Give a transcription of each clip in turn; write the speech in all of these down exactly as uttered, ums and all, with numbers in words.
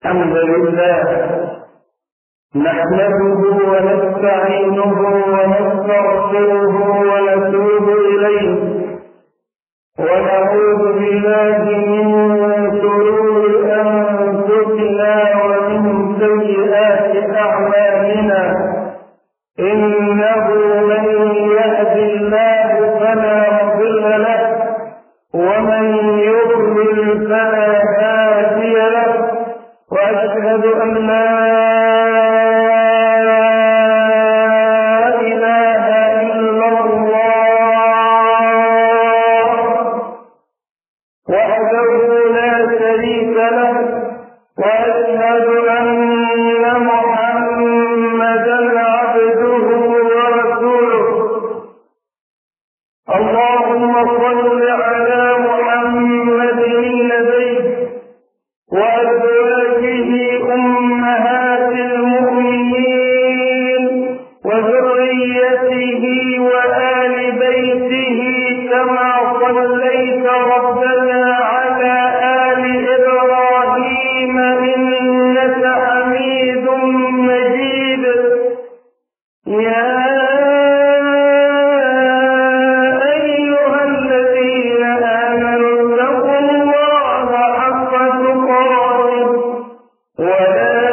الحمد لله نحمده ونستعينه ونستغفره ونتوب إليه ونعوذ بالله من شرور أنفسنا ومن سيئات أعمالنا إنه من يهد الله فلا مضل له ومن يضلل فلا هادي له وأشهد أن لا إله إلا الله وحده لا شريك له وأشهد أن محمدا عبده ورسوله اللهم صل على محمد النبي وأزواجه أمهات المؤمنين وذريته وآل بيته كما صليت ربنا على آل إبراهيم إنك حميد مجيد يا أيها الذين آمنوا اتقوا الله حق تقاته ولا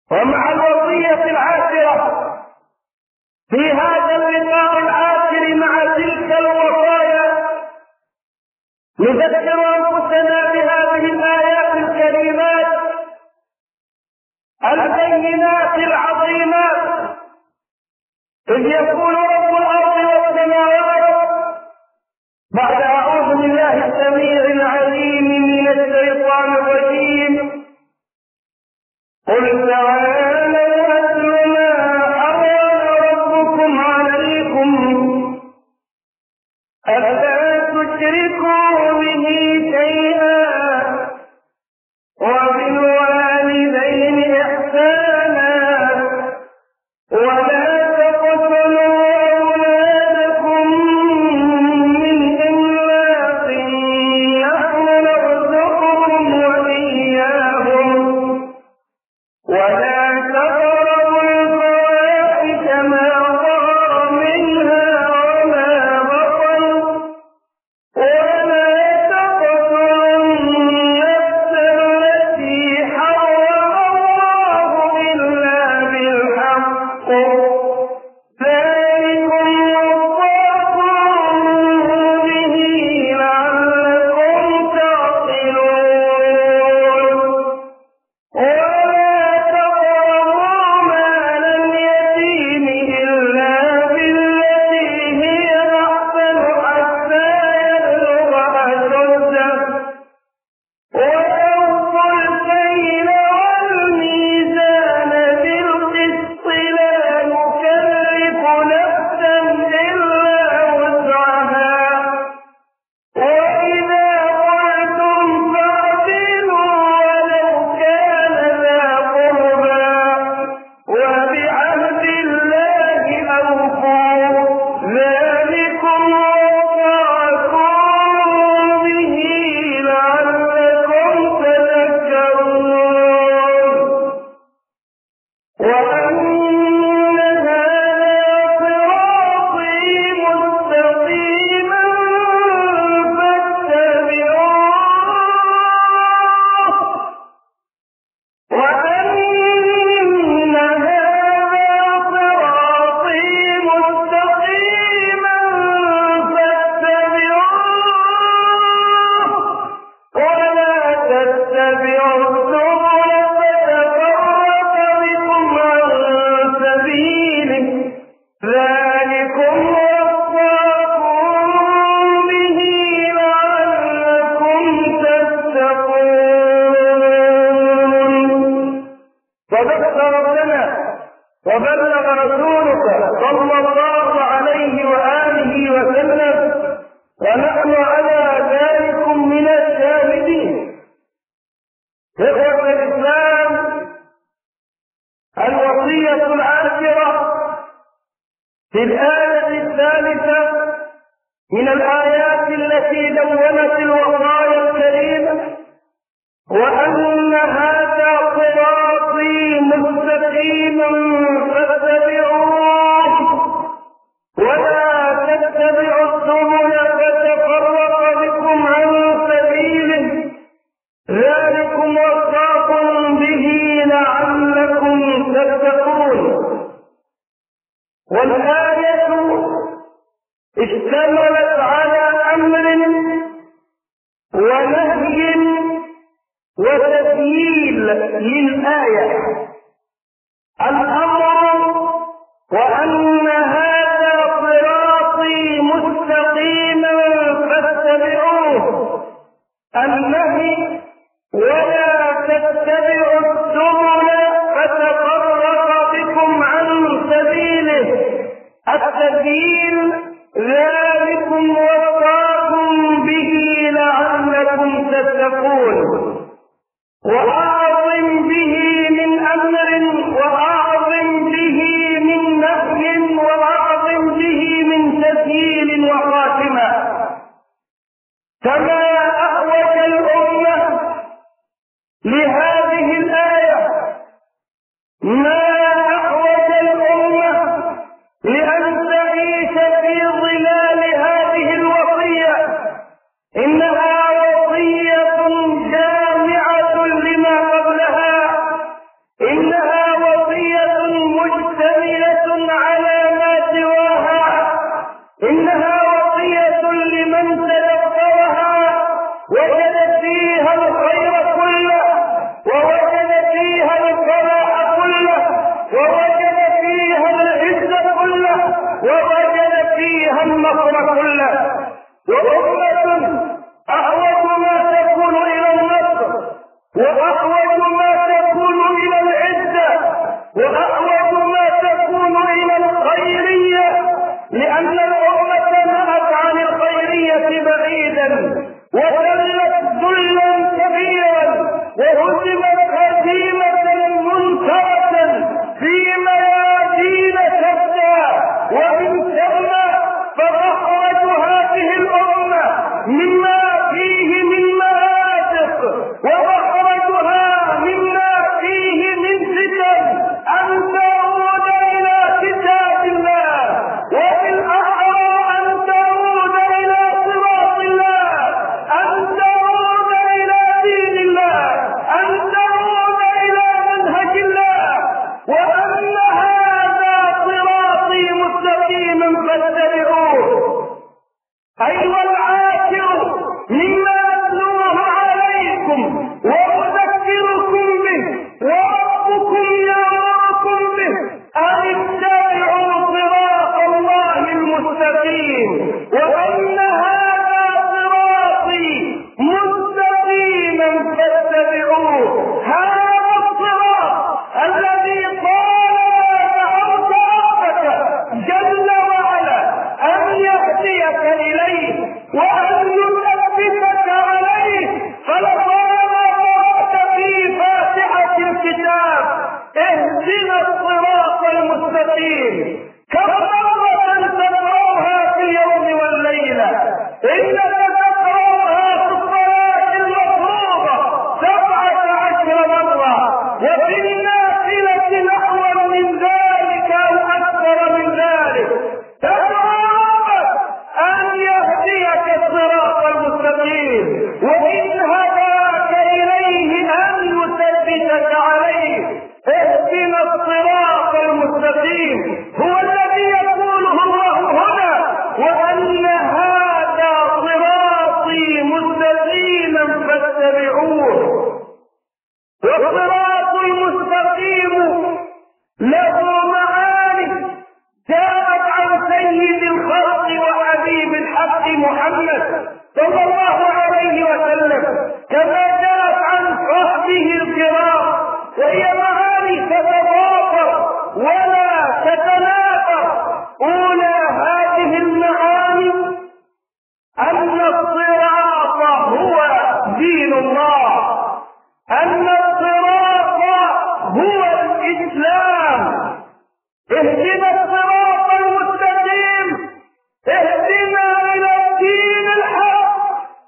ومع الوصية العاشرة في هذا اللقاء العاشر مع تلك الوصايا نذكر أنفسنا بهذه الآيات الكريمات البينات العظيمات، إذ يقول رب الأرض والسماوات بعد أعوذ بالله السميع العليم من الشيطان الرجيم: قل تعالوا أتل ما حرم ربكم عليكم ألا تشركوا به شيئا وبالوالدين إحسانا ولا تقتلوا أولادكم من إملاق نحن نرزقهم وإياهم ولا تقربوا الفواحش ما ظهر منها وما بطن ولا تقتلوا النفس التي حرم الله إلا بالحق ذلكم وصاكم به لعلكم تعقلون ولا تقربوا مال اليتيم إلا بالتي هي أحسن حتى يبلغ أشده وأوفوا الكيل والميزان بالقسط لا نكلف نفسا إلا وسعها وإذا قلتم فاعدلوا ولو كان ذا قربى وبعهد الله أوفوا ذلكم وصاكم به لعلكم تذكرون وأن هذا صراطي مستقيما فاتبعوه وأن هذا صراطي مستقيما فاتبعوه ولا تتبعوا السبل فتفرق بكم عن سبيله ذلكم وصاكم به لعلكم تتقون. صدقت ربنا وبلغ رسولك صلى الله عليه وآله وسلم ونحن على ذلك من الشاهدين. إخوة الإسلام، الوصية العاشرة في الآية الثالثة من الآيات التي دونت الوصايا الكريمة: وأن هذا صراطي مستقيما فاتبعوه ولا تتبعوا السبل فتفرق بكم عن سبيله ذلكم وصاكم به لعلكم تتقون. والآية اشتملت على أمر ونهي وتسهيل للآية. الأمر: وأن هذا صراطي مستقيما فاتبعوه. النهي: ولا تتبعوا السبل فتفرق بكم عن سبيله. السبيل: ذلكم وصاكم به لعلكم تتقون. وأعظم به من أمر وأعظم به من نهي وأعظم به من تسهيل وخاتمة. كما أحوج الأمة لهذه الآية ما أحوج الأمة لأن تعيش في ظلال هذه الوصية. إنها وصية جامعة لما قبلها، إنها وذلت ذلا كبيرا وهزمت هزيمة منكرة في ميادين شتى، ومن ثم فأخرج هذه الأمة مما فيه من مآسف ومخرجها مما فيه من فتن أن تعود إلى كتاب الله، وبالأحرى أن تعود إلى صراط الله، أن تعود إلى دين الله، أن تعود إلى منهج الله، وأن هذا صراطي مستقيما فاتبعوه. أيها العاشر مما أتلوه عليكم وأذكركم به وربكم يأمركم به أن اتبعوا صراط الله المستقيم، وأن هذا صراطي مستقيما فاتبعوه. هذا الصراط الذي قال دعوت ربك جل وعلا أن يهديك إليه وأن يثبتك عليه، فلطالما قرأت في فاتحة الكتاب اهدنا الصراط المستقيم كم مرة تقرأها في اليوم والليلة؟ إنك تقرأها في الصلاة المفروضة سبعة عشر مرة، وفي النافلة نحو من ذلك أو أكثر من ذلك. أن يهديك الصراط المستقيم، وإن هداك إليه أن يثبتك عليه. اهدنا الصراط المستقيم هو الذي يقوله الله هنا، وأن هذا صراطي مستقيما فاتبعوه. والصراط المستقيم له معاني جاءت عن سيد الخلق وحبيب الحق محمد صلى الله عليه وسلم، كما جاءت عن صحبه الكرام، وهي معاني تتضافر ولا تتنافر. أولى هذه المعاني أن الصراط هو دين الله، أن الصراط هو الإسلام. اهدنا الصراط المستقيم، اهدنا إلى الدين الحق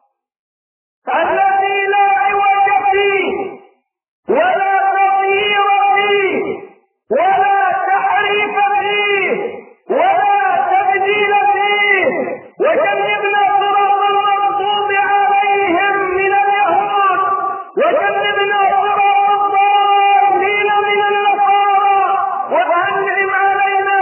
الذي لا عوج فيه ولا تغيير فيه ولا تحريف فيه ولا تبديل فيه. وجنبنا صراط المغضوب عليهم من اليهود، وجنبنا صراط الضالين من النصارى، وأنعم علينا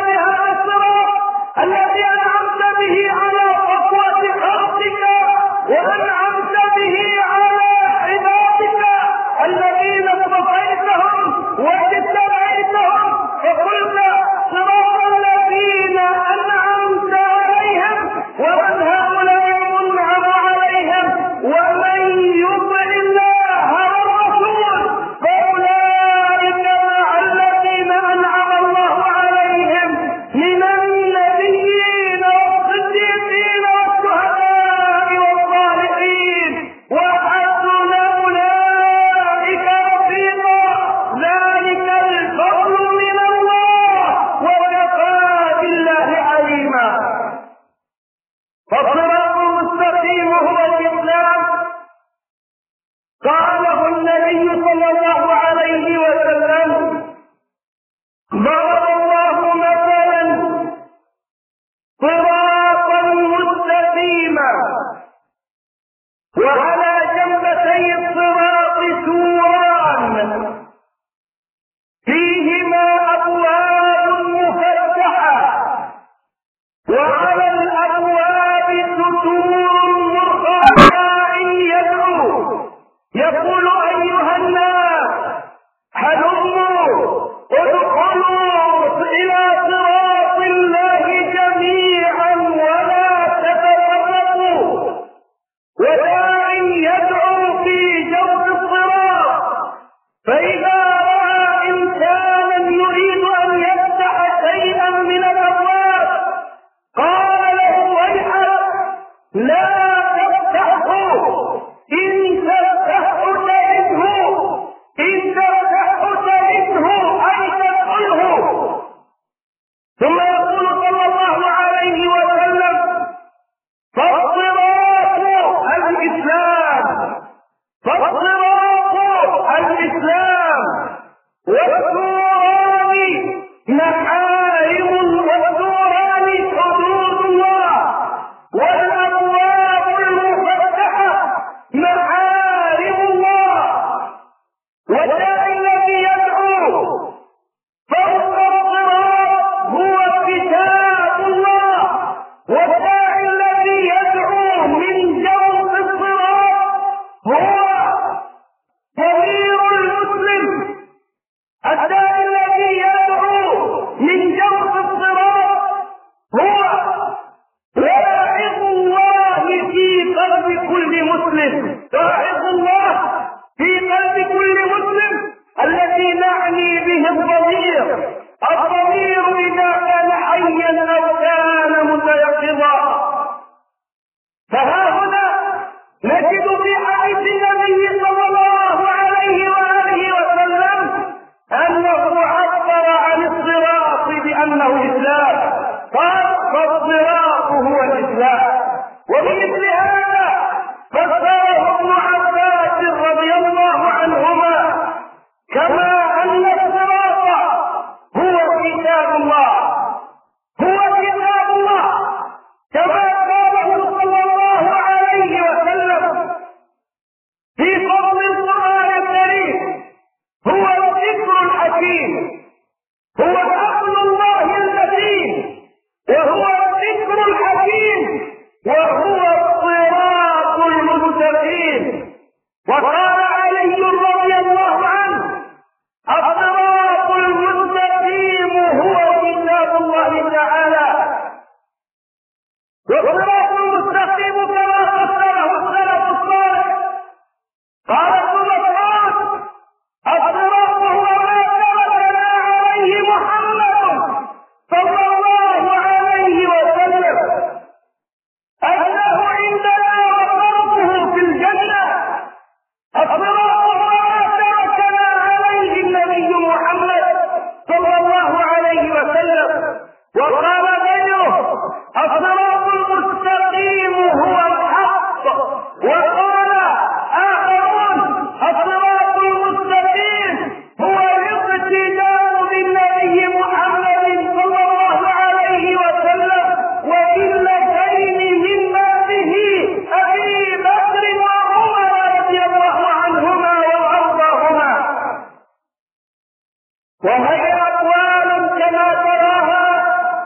وهي أقوال كما تراها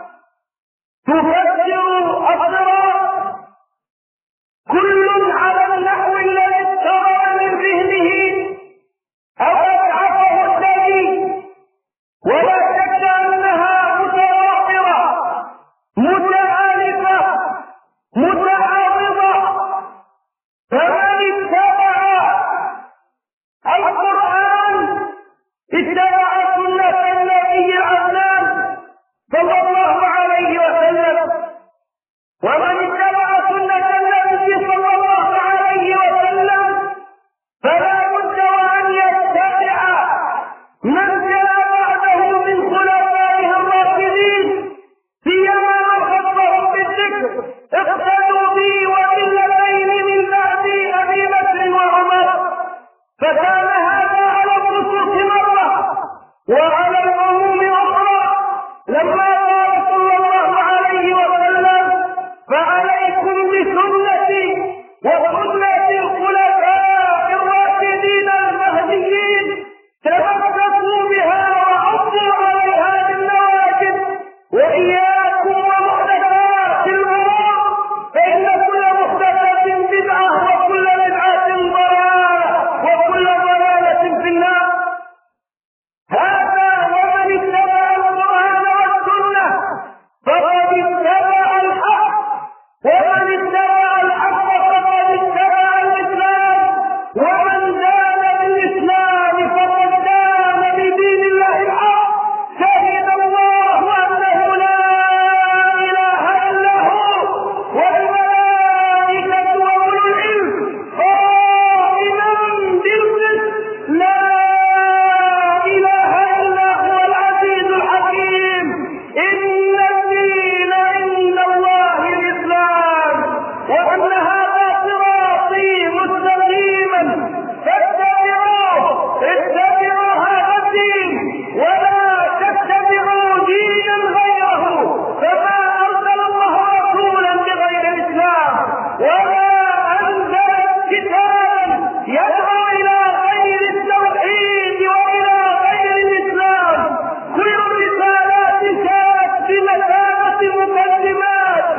تفسر الصراط كل على النحو الذي اقترب من ذهنه أو أبعثه الدليل، ولا شك أنها متواطرة متآلفة متعارضة. فمن اتبع القرآن اتبع سنة النبي العدنان صلى الله عليه وسلم، ومن اتبع سنة النبي صلى الله عليه وسلم فلا بد وأن يتبع من جاء بعده من خلفائه الراشدين، سيما من خصهم بالذكر اقتدوا بي وبالذين من بعدي أبي بكر وعمر. فكان هذا على الخصوص مرة وعلى العموم أخرى، لما قال صلى الله عليه وسلم فعليكم بسنتي وسنة الخلفاء الراشدين المهديين، تمسكوا بها وعضوا عليها بالنواجذ، وإياكم ومحدثات الأمور، فإن كل محدثة بدعة وكل بدعة ضلالة وكل ضلالة في النار. هذا ومن اتبع القرآن والسنة فقد اتبع الحق، ومن اتبع الحق فقد اتبع الإسلام، ومن دان بالإسلام فقد دان بدين الله الحق. شهد الله أنه لا إله إلا هو والملائكة وأولو العلم قائما بالقسط، لا إله إلا هو العزيز الحكيم. إن الدين عند الله الإسلام، وأن هذا صراطي مستقيما فاتبعوه، اتبعوا هذا الدين ولا تتبعوا دينا غيره، فما أرسل الله رسولا بغير الإسلام ولا أنزل كتابا يدعو إلى غير التوحيد وإلى غير الإسلام. كل الرسالات جاءت بمثابة مقدمات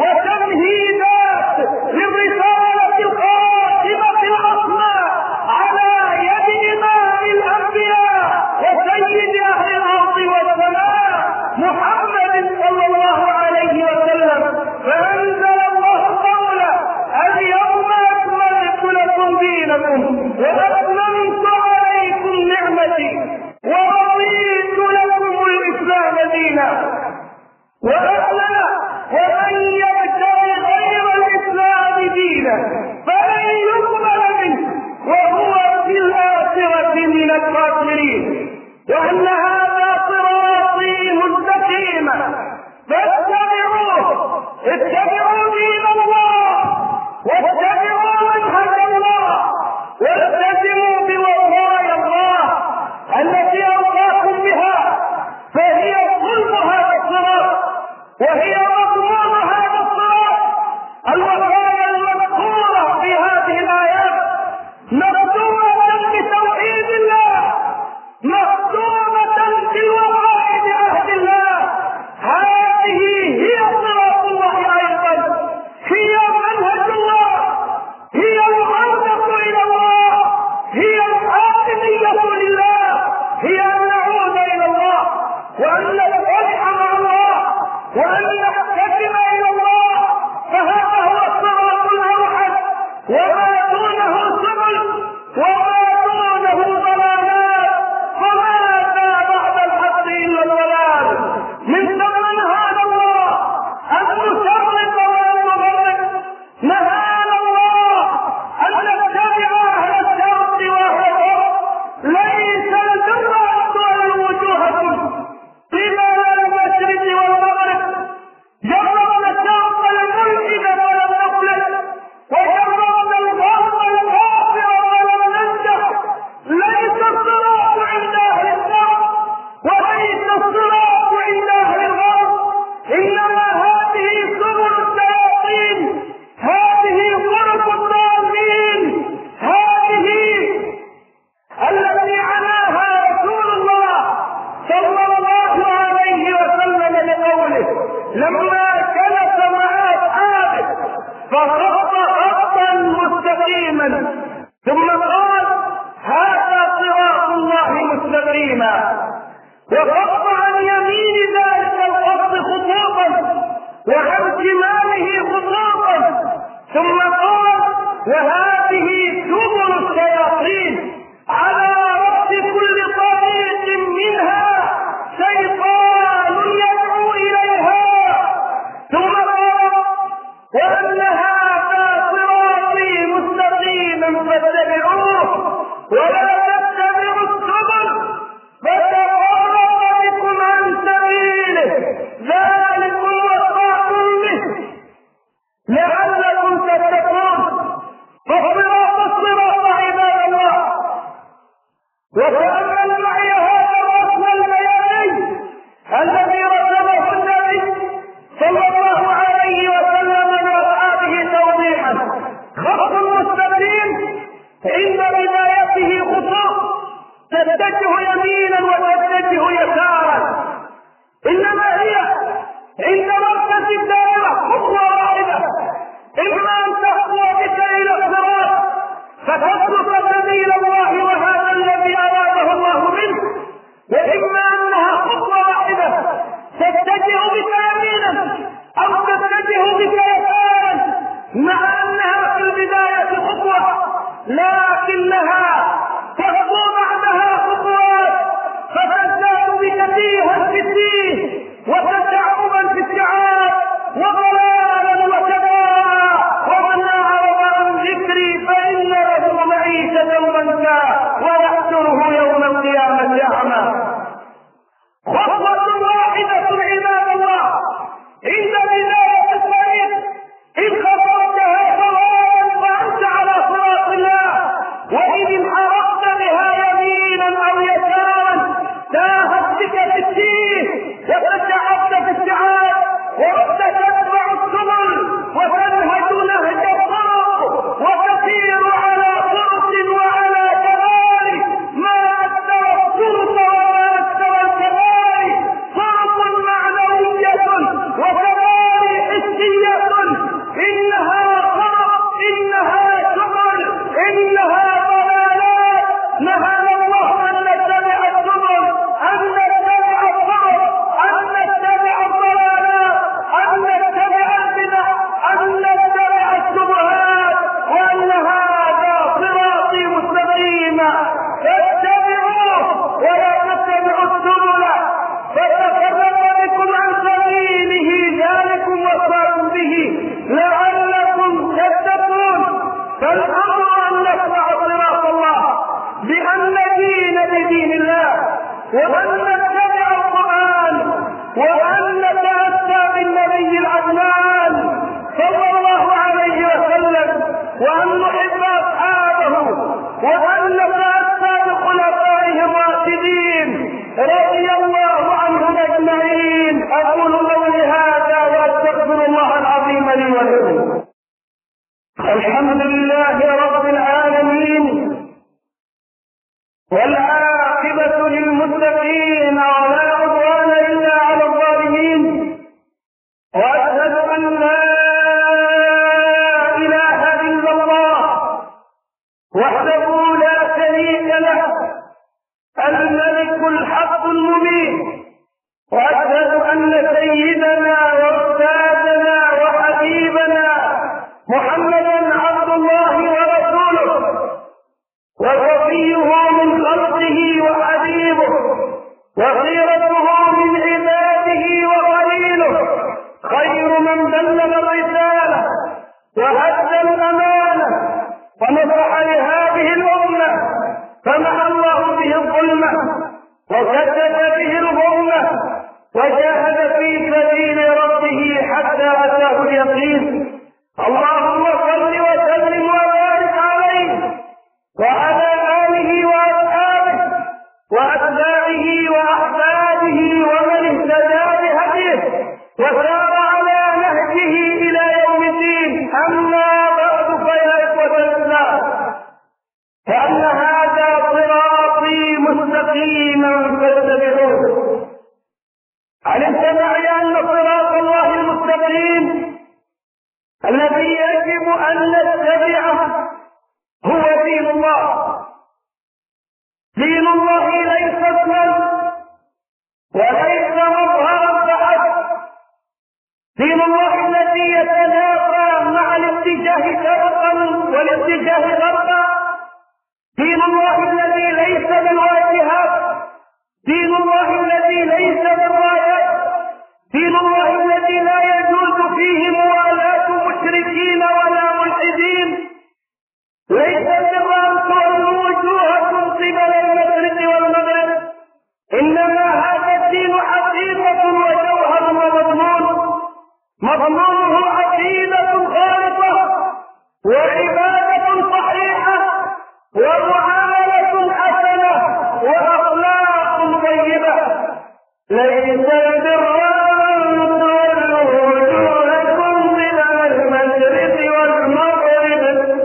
وتمهيدات للرسالة القادمة العظمى على يد إمام الأنبياء وسيد أهل الأرض والسماء محمد صلى الله عليه وسلم. فأنزل الله قوله اليوم أكملت لكم دينكم وأتممت عليكم نعمتي ورضيت لكم الإسلام دينا. وأعلن ومن يبتغي غير الإسلام دينا فلن يقبل منه وهو في الآخرة من الخاسرين. وأن هذا صراطي مستقيما فاتبعوه، اتبعوا دين الله واتبعوا منهج الله والتزموا بوصايا الله التي أوصاكم بها، فهي صلب هذا الصراط وهي مضمون هذا الصراط. الوصايا المذكورة في هذه الآيات مختومة بتوحيد الله، مختومة بالوفاء بعهد الله. هذه هي صراط الله أيضا، هي منهج الله، هي العودة إلى الله، هي العاقبية لله، هي أن نعود إلى الله وأن نصلح مع الله وأن نحتكم إلى الله. فهذا هو الصراط الأوحد، وما دونه سبل وما دونه ضلالات، فماذا بعد الحق إلا الضلال. من ثم نهانا الله أن نشرق وأن نغرق، نهانا الله أن نتبع أهل الشرق وأهل الغرب. ليس البر أن لما جلس مع اصحابه فخط خطا مستقيما ثم قال هذا صراط الله مستقيما، وخط عن يمين ذلك الخط خطوطا وعن شماله خطوطا ثم قال وهذه سبل الشياطين على رأس كل طريق منها شيطان يدعو إليها، ثم قال وأن هذا صراطي مستقيما فاتبعوه ولا تتبعوا السبل فتفرق بكم عن سبيله ذلكم وصاكم به لعلكم تتقون. فالصراط الصراط عباد الله. وتأمل معي هذا الرسم البياني الذي رسمه النبي صلى الله عليه وسلم لأصحابه توضيحا. خط مستقيم عند بدايته خطوط تتجه يمينا وتتجه يسارا، انما هي عند مركز الدائره خطوه واحده، اما ان تخطو بك الى الصراط فتسلك سبيل الله وهذا الذي اراده الله منك، واما انها خطوه واحده تتجه بك يمينا او تتجه بك يسارا، مع انها في البدايه خطوه لكنها تخطو بعدها خطوات فتزداد بك تيها في التيه وتشعبا في الشعاب وضلالا وكبارا، ومن اعرض عن ذكري فان له معيشه ضنكا ويحشره يوم القيامه اعمى. خطوه واحده عباد الله عند بدايه الطريق ان خطوتها صوابا وانت على صراط الله، وان انحرفت بها يمينا او يسارا تاهت بك في التيه وتشعبت في الشعاب ورحت تتبع السبل وتنهج نهج الطرق وتسير على فرط وعلى كباري ما اكثر الفرط وما اكثر الكباري، فرط معنويه وكباري حسيه، انها فرط انها سبل انها ضلالات. نهانا الله ان نتبع السبل ان نتبع الفرط ان نتبع الضلالات ان نتبع البدع ان نتبع الشبهات، وان هذا صراطي مستقيما فاتبعوه ولا تتبعوا السبل فتفرق بكم عن سبيله ذلكم وصاكم به لعلكم تتقون. فالامر ان نتبع صراط الله بان ندين بدين الله وان نتبع القران وان نتاسى بالنبي العدنان صلى الله عليه وسلم وان نحب اصحابه وان نتاسى بخلفائه الراشدين رضي الله عنهم اجمعين. اقول قولي هذا واستغفر الله العظيم لي ولكم. الحمد لله رب العالمين والعاقبة للمتقين ولا عدوان إلا على الظالمين، وأشهد أن لا إله إلا الله وحده لا شريك له الملك الحق المبين، وأشهد أن سيدنا وأستاذنا وحبيبنا محمدا عبد الله ورسوله وصفيه من خلقه وحبيبه وخيرته من عباده وخليله، خير من بلغ الرسالة وأدى الأمانة ونصح لهذه الأمة فمحى الله به الظلمة وسدد به الغمة وجاهد في سبيل ربه حتى أتاه اليقين. اللهم صل وسلم وبارك عليه وعلى آله وأصحابه وأتباعه وأحبابه ومن اهتدى بهديه وسار على نهجه إلى يوم الدين. أما بعد فيا إخوة الإسلام، فأن هذا صراطي مستقيما فاتبعوه. علمت معي أن صراط الله الدين الذي يجب أن نتبعه هو دين الله. دين الله ليس اسما وليس مظهرا فحسب. دين الله الذي يتنافى مع الاتجاه شرقا والاتجاه غربا. دين الله الذي ليس بالواجهات. دين الله الذي ليس بالرايات. دين الله الذي لا يجوز فيه موالاة مشركين ولا ملحدين. ليس البر أن تولوا وجوهكم قبل المشرق والمغرب، إنما هذا الدين حقيقة وجوهر ومضمون. مضمونه عقيدة خالصة وعبادة صحيحة ومعاملة حسنة وأخلاق طيبة. ليس البر أن تولوا وجوهكم قبل المشرق والمغرب،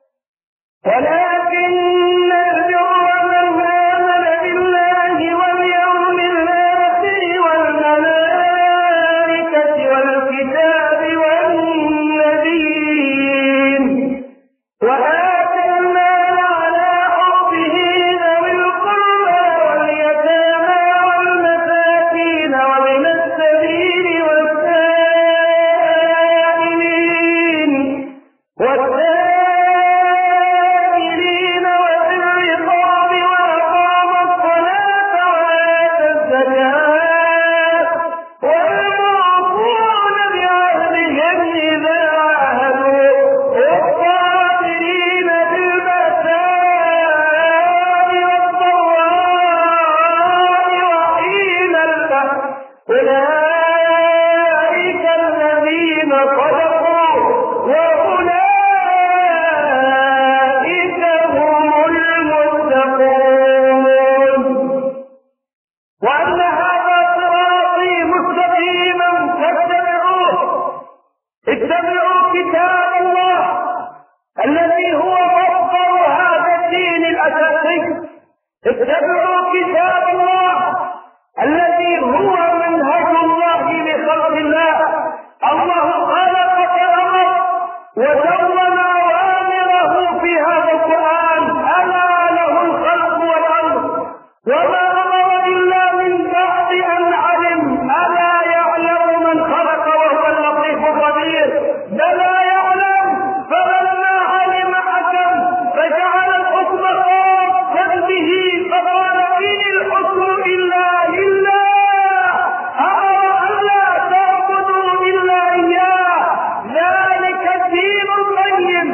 ولكن البر من آمن بالله واليوم الآخر والملائكة والكتاب والنبيين وآتى المال على حبه ذوي القربى واليتامى والمساكين وابن السبيل والسائلين والسائلين وفي الرقاب وأقام الصلاة وآتى الزكاة والموفون بعهدهم إذا عاهدوا والصابرين في البأساء والضراء وحين البأس. أولئك الذين صدقوا وأولئك هم المتقون. وأن هذا صراطي مستقيما فاتبعوه. اتبعوا كتاب الله الذي هو مصدر هذا الدين الأساسي. اتبعوا كتاب الله الذي هو منهج الله لخلق الله. الله خلق فأمر وسوى أوامره في هذا القرآن. ألا له الخلق والأمر، وما أمر إلا من بعد أن علم. ألا يعلم من خلق وهو اللطيف الخبير. بلى يعلم، فلما علم حكم فجعل الحكم خاصا به فقال إن الحكم إلا لله أمر أن لا تعبدوا إلا إياه. ذلك الدين القيم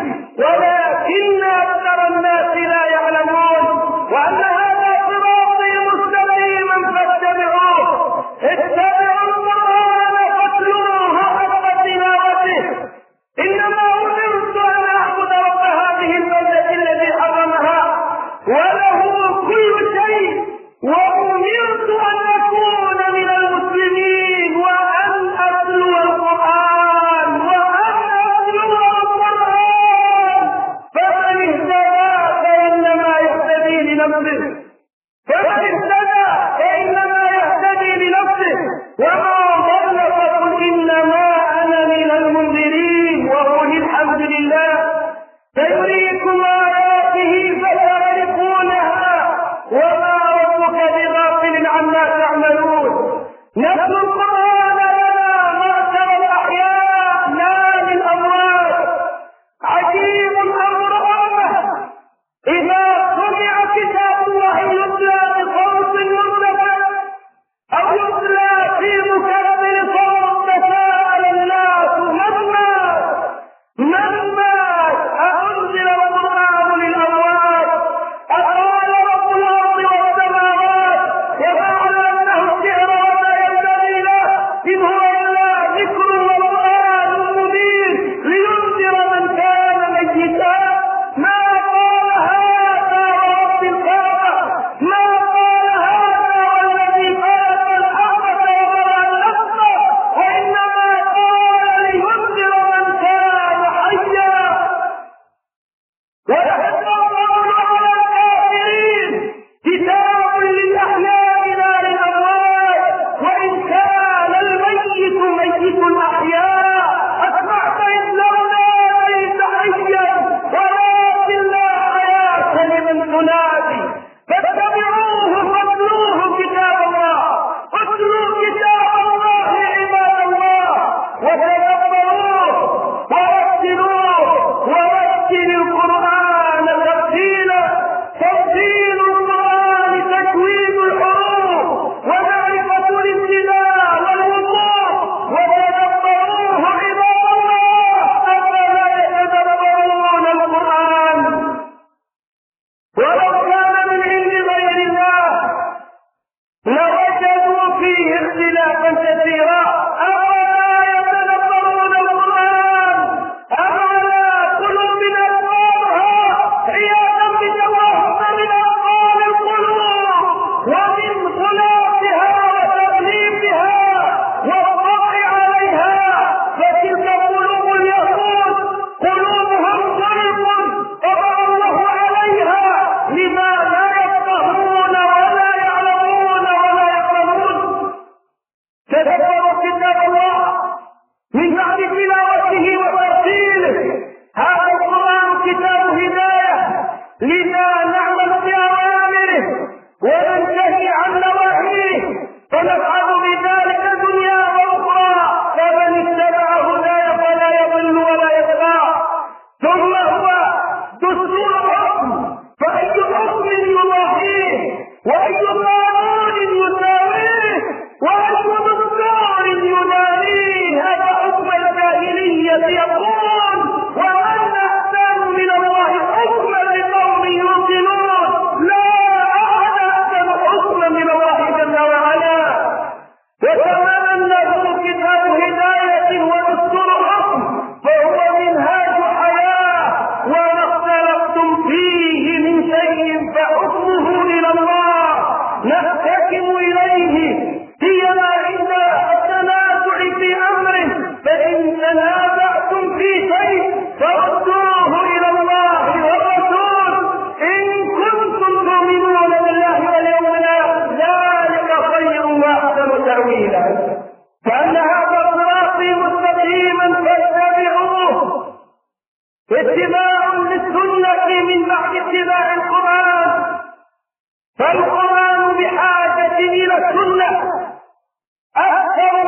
ولكن أكثر الناس لا يعلمون. وأن هذا صراطي مستقيما فاتبعوه. اتبعوا القرآن فاتلوه حق تلاوته. إنما أمرت أن أعبد رب هذه البلدة الذي حرمها وله كل شيء، وأمرت أن أكون من المسلمين وأن أتلو القرآن وأن أتلو القرآن. فمن اهتدى فإنما يهتدي لنفسه فمن اهتدى فإنما يهتدي لنفسه وما ضل فقل إنما أنا من المنذرين وقل الحمد لله سيريكم آياته فتعرفونها وما ربك بغافل عما تعملون. نتلو القرآن لنا معشر الأحياء لا للأموات. عجيب أمر أمه إذا سمع كتاب الله يتلى بصوت مرتفع أو يتلى في مكبر صوت تساءل الناس من مات من مات أأنزل القرآن للأموات أقال رب الأرض والسماوات وما علمناه الشعر وما ينبغي له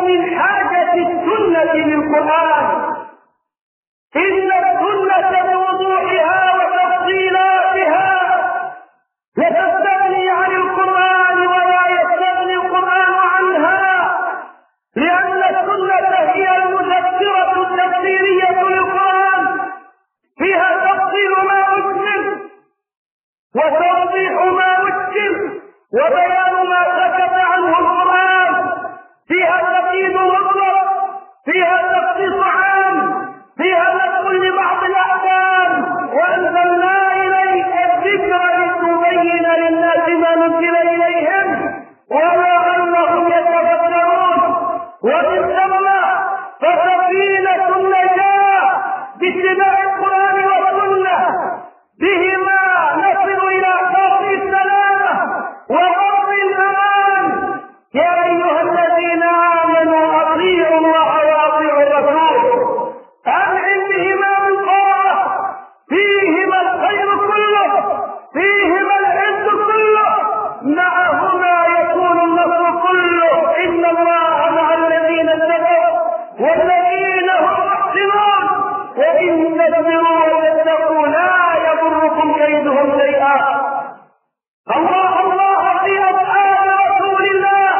من حاجة السنة للقرآن. إن السنة بوضوحها وتفصيلاتها لتستغني عن القرآن ولا يستغني القرآن عنها، لأن السنة هي المذكرة التفسيرية للقرآن، فيها تفصيل ما أجمل وتوضيح ما أجمل وبيان ما سكت عنه القرآن، فيها تقييد مطلق، فيها تخصيص عام، فيها نسخ لبعض الأحكام. وأنزلنا إليك الذكر لتبين للناس ما نزل إليهم ولعلهم يتفكرون. ومن ثم فسفينة النجاة باتباع القرآن والسنة، بهما نصل إلى خاص السلامة وغرب الأمان. يا أيها الذين آمنوا أطيعوا الله وأطيعوا الرسول، أنعم بهما من طاعة، فيهما الخير كله، فيهما العز كله، معهما يكون النصر كله. إن الله مع الذين اتقوا والذين هم محسنون، وإن تصبروا وتتقوا لا يضركم كيدهم شيئا. الله الله في أصحاب رسول الله،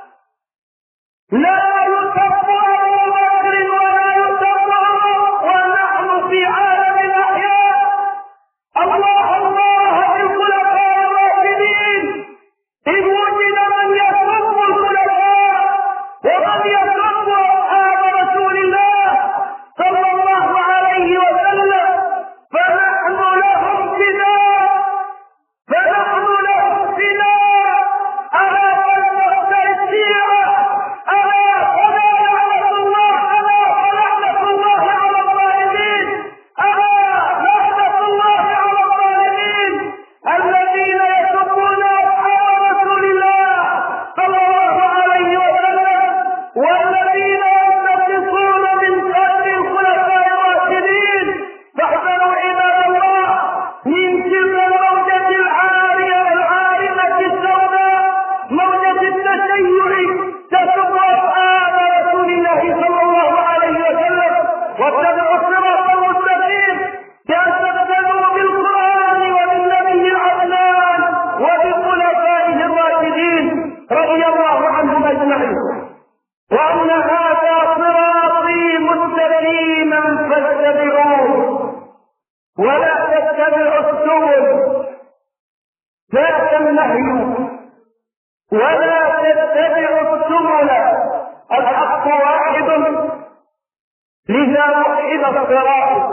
لا يصف أبو بكر ولا يصف عمر ونحن في عالم الأحياء. الله الله في الخلفاء الراشدين، إذ وجد من يصف الخلفاء ومن يصف أصحاب رسول الله صلى الله عليه وسلم، فنحن لهم فداء، فنحن لهم فداء. ألا تستخدم الشيعة، ألا فلا لعنة الله، ألا فلعنة الله على الظالمين، ألا لعنة الله على الظالمين الذين يسبون أصحاب رسول الله صلى الله عليه وسلم، والذين ينتقصون من قتل الخلفاء الراشدين. فاحذروا عباد الله من تلك الموجة العارية العارمة السوداء، موجة التشيع تسب أصحاب رسول الله صلى الله عليه وسلم. واتبعوا الصراط المستقيم بأن تقتدوا بالقرآن وبالنبي العدنان وبخلفائه الراشدين رضي الله عنهم أجمعين. وأن هذا صراطي مستقيما فاتبعوه ولا تتبعوا السبل، ذاك النهي، ولا تتبعوا السبل. الحق واحد لذا وحد الصراط،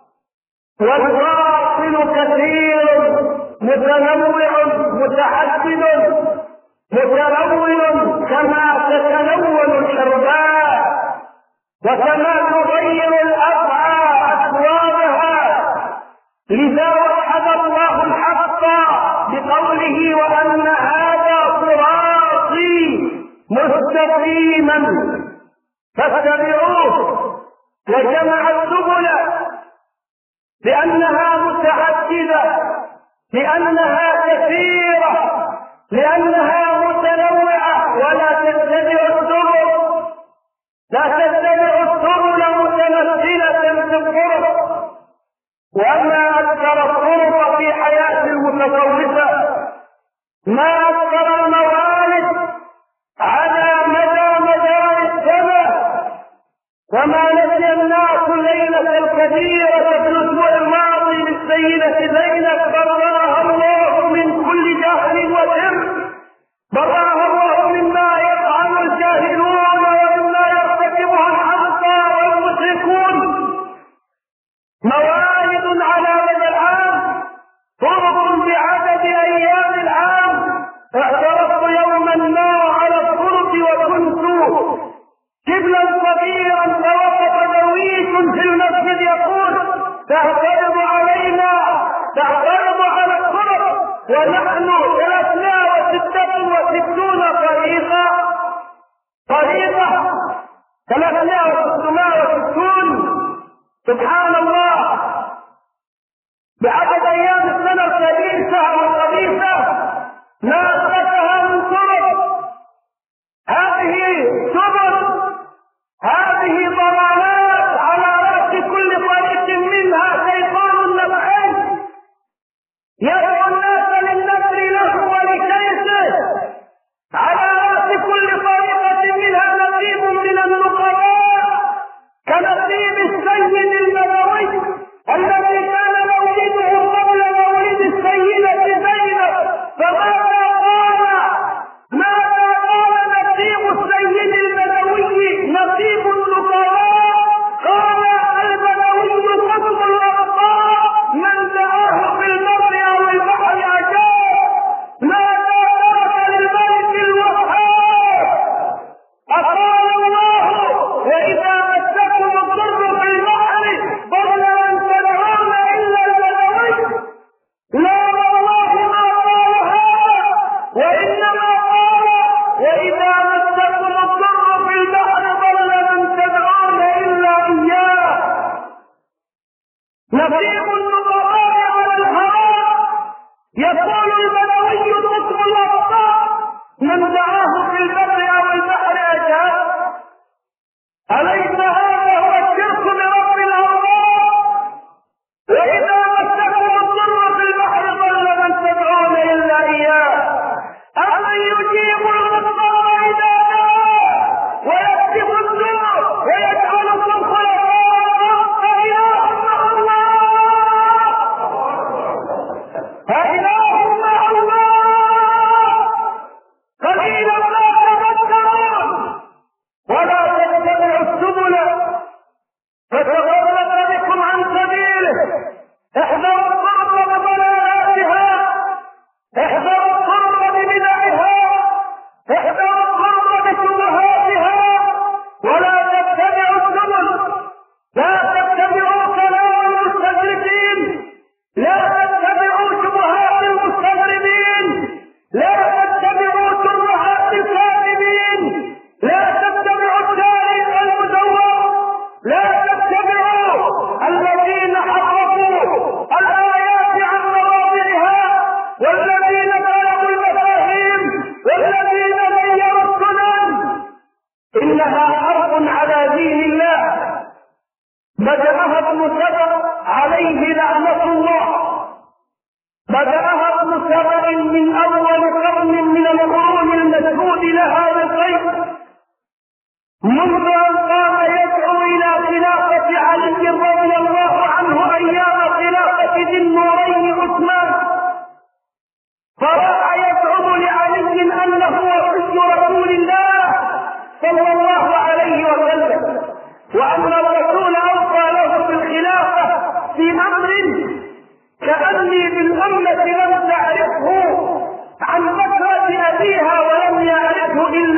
والباطل كثير متنوع متعدد متلون كما تتلون الحرباء وكما تغير الأفعى أسوابها. لذا وحد الله الحق بقوله وأن هذا صراطي مستقيما فاتبعوه، وجمع السبل لأنها متعددة، لأنها كثيرة، لأنها متنوعة. ولا تتبعوا السبل، لا تتبعوا السبل متمثلة في الطرق. وما أكثر الطرق في حياة المتصوفة، ما أكثر الموالد على مدى مدار السنة. وما نسي الناس الليلة الكبيرة في الأسبوع الماضي للسيدة زينب برأها الله من كل جهل وسر، برأها الله مما يفعل الجاهلون ومما يرتكبه الحمقى والمشركون. موالد على مدى العام، طرق بعدد أيام العام. اعترضت يوما ما على الطرق وكنت جبلا صغيرا، فوقف دويش في المسجد يقول تهترض علينا، تهترض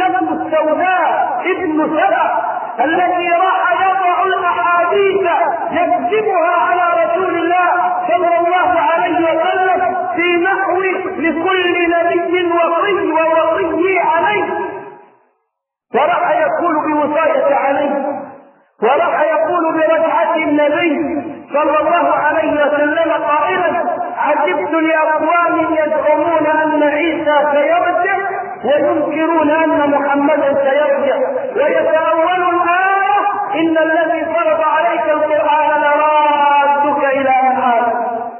ابن السوداء ابن سبع الذي راح يضع الاحاديث يكذبها على رسول الله صلى الله عليه وسلم في نحو لكل نبي وصي ووصي عليه، وراح يقول بوصاية عليه، وراح يقول برجعة النبي صلى الله عليه وسلم قائلا: عجبت لأقوام يزعمون أن عيسى سيرجع وينكرون أن محمدا سيرجع، ويتأول الآية: إن الذي فرض عليك القرآن لرادك إلى معاد.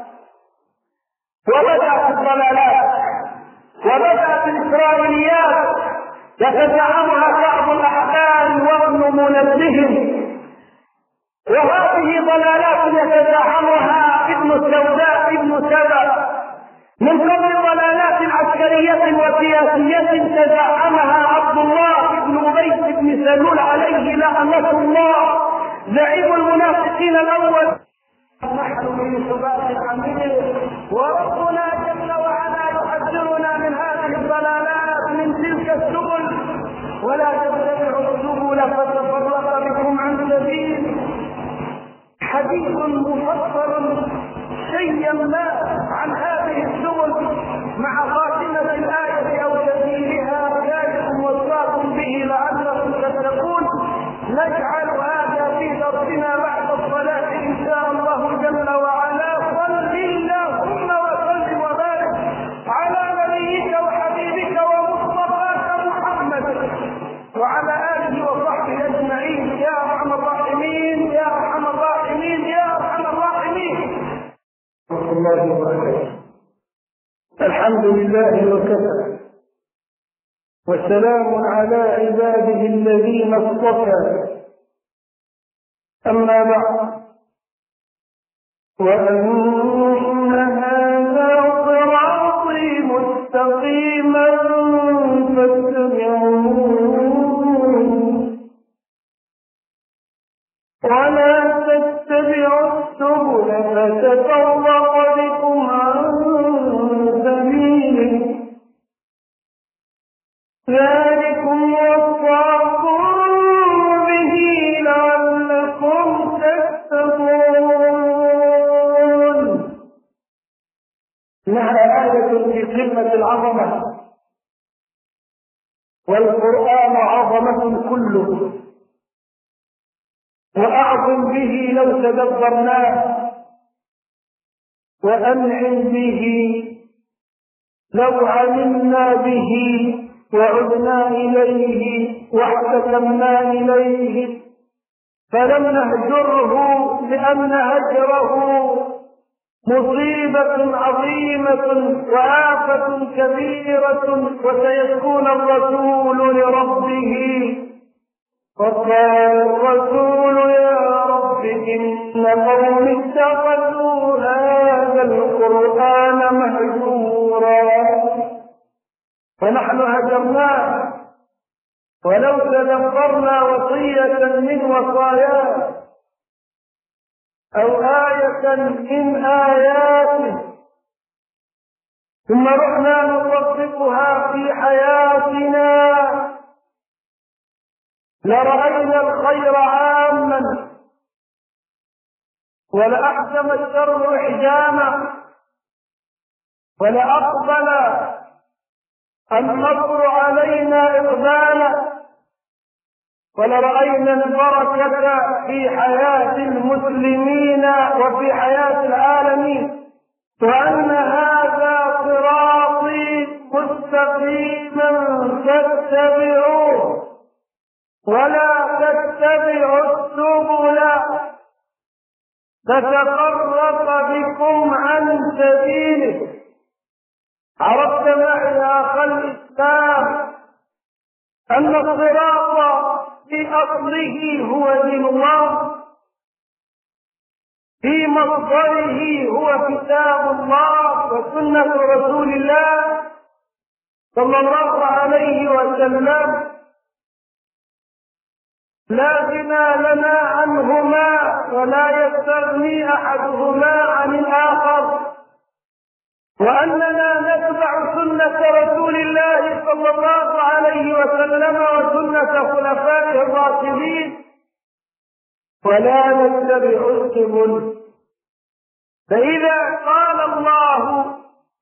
وبدأت الضلالات وبدأت الإسرائيليات يتزعمها كعب الأحبار وابن منبه، وهذه ضلالات يتزعمها ابن السوداء ابن سبع من قبل ضلالات عسكرية وسياسية تزعمها عبد الله بن أبي بن سلول عليه لعنة الله زعيم المنافقين الأول. نحن من شباب الحميد، وربنا جل وعلا يحذرنا من هذه الضلالات من تلك السبل: ولا تتبعوا السبل فتفرق بكم عن سبيل. حديث مفصل شيئا ما عن هذه السبل مع خاتمة الآية أو تفسيرها ذلكم وصاكم به لعلكم تتقون. نجعل هذا في درسنا بعد الصلاة إن شاء الله جل وعلا. صل اللهم وسلم وبارك على نبيك وحبيبك ومصطفاك محمد وعلى آله وصحبه أجمعين يا أرحم الراحمين يا أرحم الراحمين يا أرحم الراحمين. الله وبركاته. الحمد لله وكفى، وسلام على عباده الذين اصطفى. أما بعد، وأن هذا صراطي مستقيما فاتبعوه ولا تتبعوا السبل فتفرق بكم عن سبيله ذلكم وصاكم به لعلكم تتقون. إنها آية في قمة العظمة، والقرآن عظمة كله، وأعظم به لو تدبرناه، وأنعم به لو علمنا به وعدنا إليه واحتكمنا إليه، فلم نهجره لأن هجره مصيبة عظيمة وآفة كبيرة، وسيكون الرسول لربه فقال الرسول: يا رب إن قوم اتخذوا هذا القرآن مهجورا. فنحن هجرناه، ولو تدبرنا وصية من وصاياه أو آية من آياته ثم رحنا نطبقها في حياتنا لرأينا الخير عاما ولأحكم الشر إحجاما، ولأقبل النصر علينا إقبالا، ولرأينا البركة في حياة المسلمين وفي حياة العالمين. وأن هذا صراطي مستقيما فاتبعوه ولا تتبعوا السبل فتفرق بكم عن سبيله. عرفت معي يا أخي الإسلام أن الصراط في أصله هو دين الله، في مصدره هو كتاب الله وسنة رسول الله صلى الله عليه وسلم، لا غنى لنا عنهما ولا يستغني أحدهما عن الآخر، وأننا نتبع سنة رسول الله صلى الله عليه وسلم خلفائه الراشدين ولا نتبع السبل. فإذا قال الله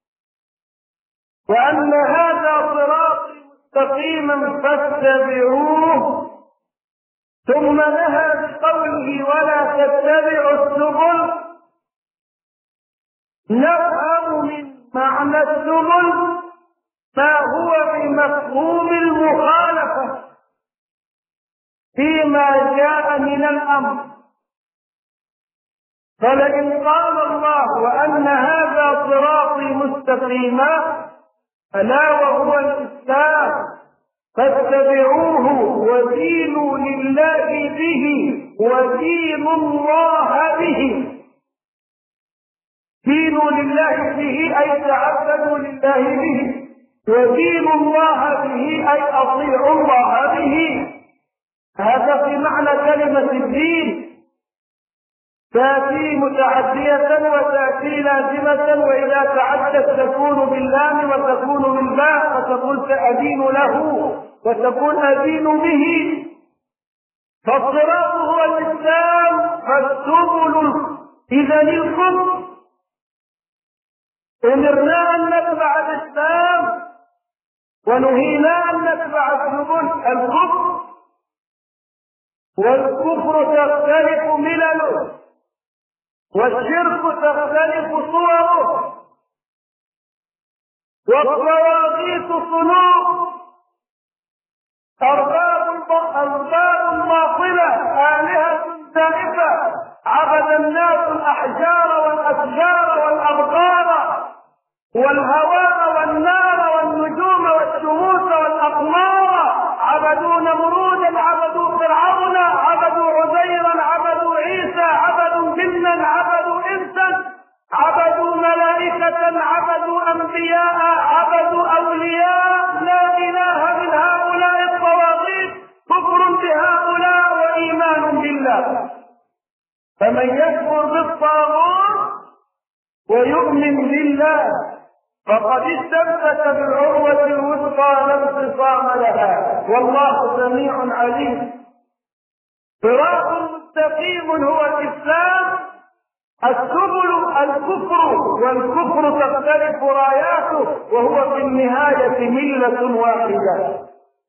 وأن هذا صراطي مستقيما فاتبعوه، ثم نهى بقوله ولا تتبعوا السبل، نفهم من معنى السبل ما هو بمفهوم المخالفة فيما جاء من الأمر. فلئن قال الله وأن هذا صراطي مستقيما ألا وهو الإسلام فاتبعوه ودينوا لله به ودينوا الله به. دينوا لله به أي تعبدوا لله به، ودينوا الله به أي أطيعوا الله به. هذا في معنى كلمة الدين، تأتي متعدية وتأتي لازمة، وإذا تعدت تكون باللام وتكون بالباء، فتقول سأدين له وتكون أدين به. فالصراط هو الإسلام، فالسبل إذا الكفر. أمرنا أن نتبع الإسلام ونهينا أن نتبع السبل الكفر، والكفر تختلف ملله، والشرك تختلف صوره، والطواغيت صنوع، أرباب أرباب باطلة آلهة زائفة عبد الناس الأحجار والأشجار والأبقار والهواء والنار والنجوم والشموس والأقمار، عبدوا نمرودا، عبدوا فرعون، عبدوا عزيرا، عبدوا عيسى، عبدوا جنا، عبدوا إنسا، عبدوا ملائكة، عبدوا أنبياء، عبدوا أولياء. لا إله من هؤلاء الطواغيت، كفر بهؤلاء وإيمان بالله. فمن يكفر بالطاغوت ويؤمن بالله فقد استمسك بالعروة الوثقى لا انفصام لها، والله سميع عليم. صراط مستقيم هو الإسلام، السبل الكفر، والكفر تختلف راياته، وهو في النهاية ملة واحدة.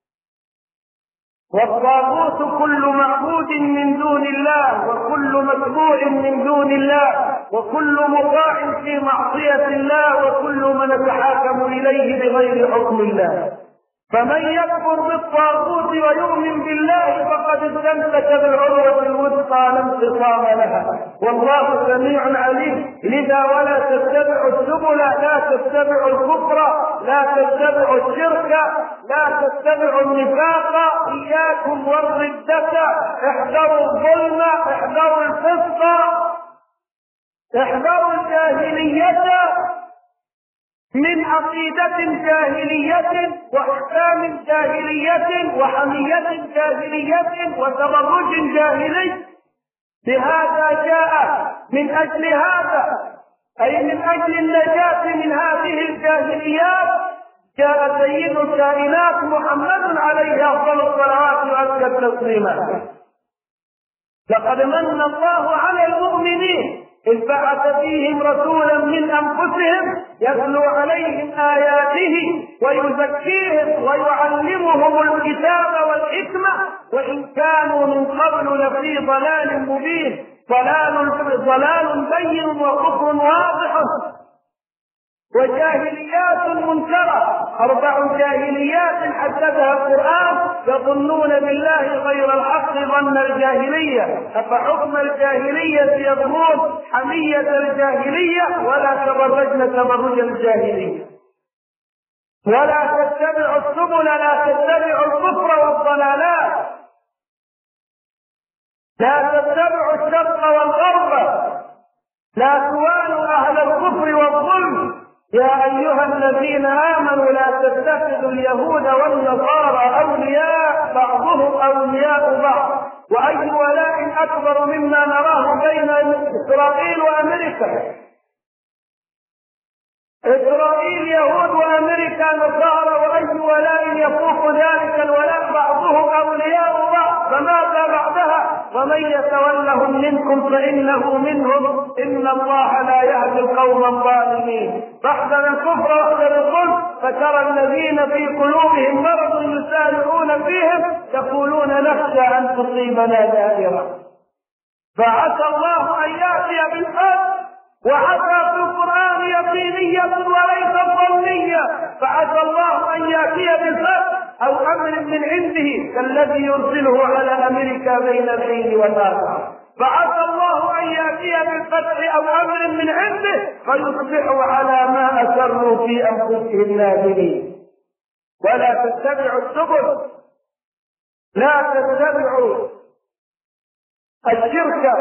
والطاغوت كل معبود من دون الله، وكل متبوع من دون الله، وكل مطاع في معصية الله، وكل من يتحاكم إليه بغير حكم الله. فمن يكفر بالطاغوت ويؤمن بالله فقد استمسك بالعروة الوثقى لا انفصام لها، والله سميع عليم. لذا ولا تتبعوا السبل، لا تتبعوا الكفر، لا تتبعوا الشرك، لا تتبعوا النفاق، إياكم والردة، احذروا الظلم، احذروا الفسق، احذروا الجاهلية من عقيدة جاهلية وأحكام جاهلية وحمية جاهلية وتبرج جاهلي. بهذا جاء من أجل هذا، أي من أجل النجاة من هذه الجاهليات، جاء سيد الكائنات محمد عليه أفضل الصلوات وأزكى التسليمات. لقد من الله على المؤمنين إذ بعث فيهم رسولا من أنفسهم يتلو عليهم آياته ويزكيهم ويعلمهم الكتاب والحكمة وإن كانوا من قبل لفي ضلال مبين. ضلال ضلال بين وكفر واضح وجاهليات منكرة، أربع جاهليات حددها القرآن يظنون بالله غير الحق ظن الجاهلية، أفحكم الجاهلية يبغون حمية الجاهلية ولا تبرجن تبرج الجاهلية. ولا تتبعوا السبل، لا تتبعوا الكفر والضلالات، لا تتبعوا الشرق والغرب، لا توالوا أهل الكفر والظلم. يا أيها الذين آمنوا لا تتخذوا اليهود والنصارى أولياء بعضهم أولياء بعض، وأي ولاء أكبر مما نراه بين إسرائيل وأمريكا. إسرائيل يهود وأمريكا نصارى، وأي ولاء يفوق ذلك الولاء، بعضهم أولياء ومن يتولهم منكم فإنه منهم إن الله لا يهدي القوم الظالمين. فاحذر الكفر واحذر الظلم، فترى الذين في قلوبهم مرض يسارعون فيهم يقولون نخشى أن تصيبنا دائرة. فعسى الله أن يأتي بالحق، وعسى في القرآن يقينية وليس ظنية، فعسى الله أن يأتي بالحق أو أمر من عنده كالذي يرسله على أمريكا بين الحين والآخر. فعسى الله أن يأتي بالفتح أو أمر من عنده فيصبحوا على ما أسروا في أنفسهم نادمين. ولا تتبعوا السبل، لا تتبعوا الشرك